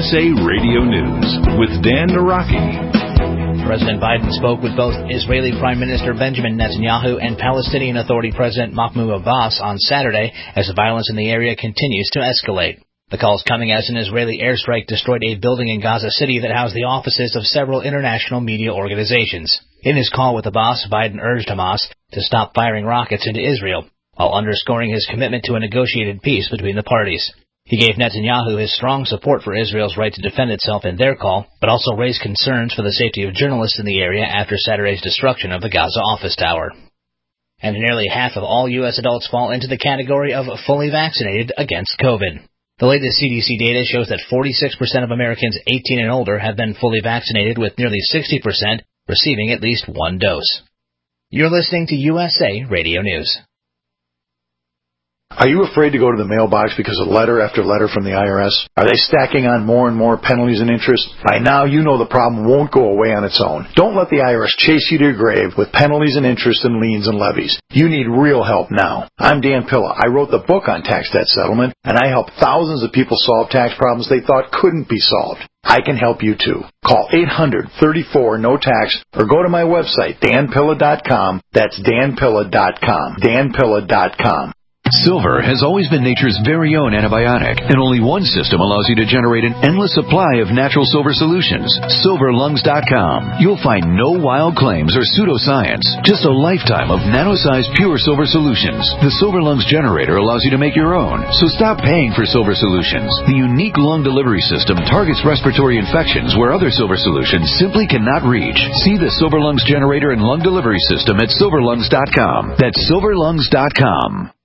USA Radio News with Dan Naraki. President Biden spoke with both Israeli Prime Minister Benjamin Netanyahu and Palestinian Authority President Mahmoud Abbas on Saturday as the violence in the area continues to escalate. The calls coming as an Israeli airstrike destroyed a building in Gaza City that housed the offices of several international media organizations. In his call with Abbas, Biden urged Hamas to stop firing rockets into Israel, while underscoring his commitment to a negotiated peace between the parties. He gave Netanyahu his strong support for Israel's right to defend itself in their call, but also raised concerns for the safety of journalists in the area after Saturday's destruction of the Gaza office tower. And nearly half of all U.S. adults fall into the category of fully vaccinated against COVID. The latest CDC data shows that 46% of Americans 18 and older have been fully vaccinated, with nearly 60% receiving at least one dose. You're listening to USA Radio News. Are you afraid to go to the mailbox because of letter after letter from the IRS? Are they stacking on more and more penalties and interest? By now, you know the problem won't go away on its own. Don't let the IRS chase you to your grave with penalties and interest and liens and levies. You need real help now. I'm Dan Pilla. I wrote the book on tax debt settlement, and I help thousands of people solve tax problems they thought couldn't be solved. I can help you too. Call 800-34-NO-TAX or go to my website, danpilla.com. That's danpilla.com. danpilla.com. Silver has always been nature's very own antibiotic, and only one system allows you to generate an endless supply of natural silver solutions. SilverLungs.com. You'll find no wild claims or pseudoscience, just a lifetime of nano-sized pure silver solutions. The Silver Lungs generator allows you to make your own, so stop paying for silver solutions. The unique lung delivery system targets respiratory infections where other silver solutions simply cannot reach. See the Silver Lungs generator and lung delivery system at SilverLungs.com. That's SilverLungs.com.